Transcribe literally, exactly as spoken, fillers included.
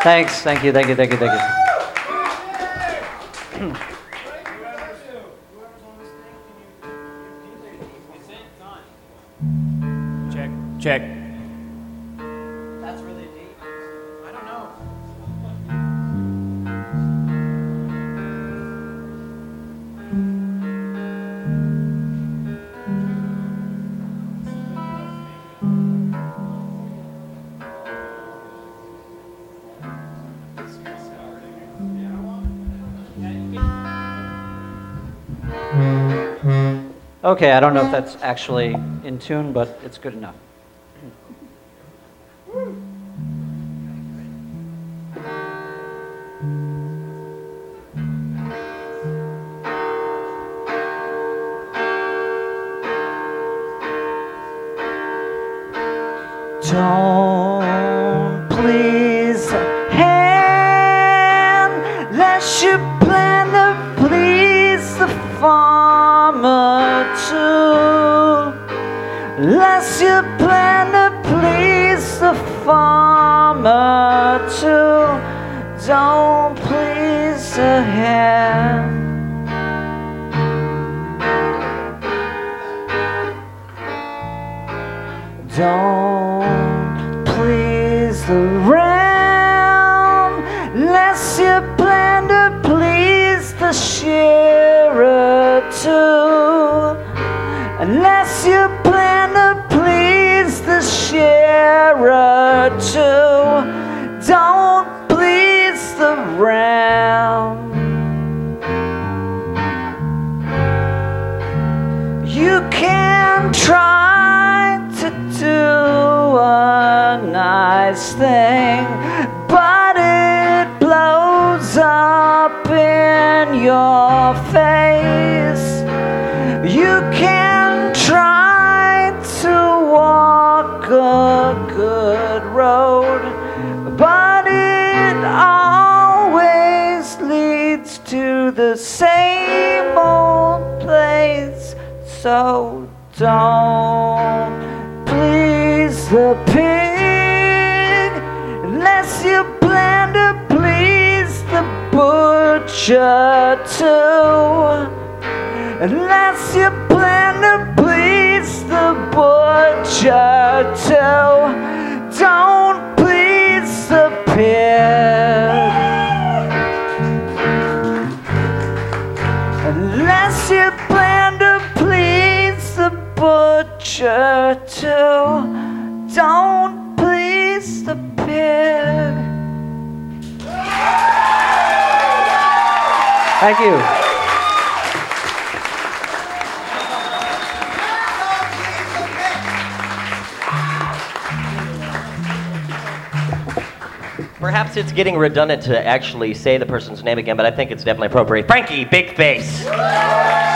Thanks. Thank you. Thank you. Thank you. Thank you. Check. Check. That's really deep. I don't know. Okay, I don't know if that's actually in tune, but it's good enough. Don't please hand lest you plan to please the farmer too. Lest you plan to please the farmer too. Don't please the hand. Don't please the ram, lest you plan to please the shearer too. Unless you plan to please the shearer too. Don't please the ram. You can try to do a nice thing, but it blows up in your face. You can try to walk a good road, but it always leads to the same old place. So don't please the pig unless you plan to please the butcher too. Unless you plan to please the butcher too. Don't please the pig. Unless you plan to please the butcher too. Don't please the pig. Thank you. Perhaps it's getting redundant to actually say the person's name again, but I think it's definitely appropriate. Frankie Big Face.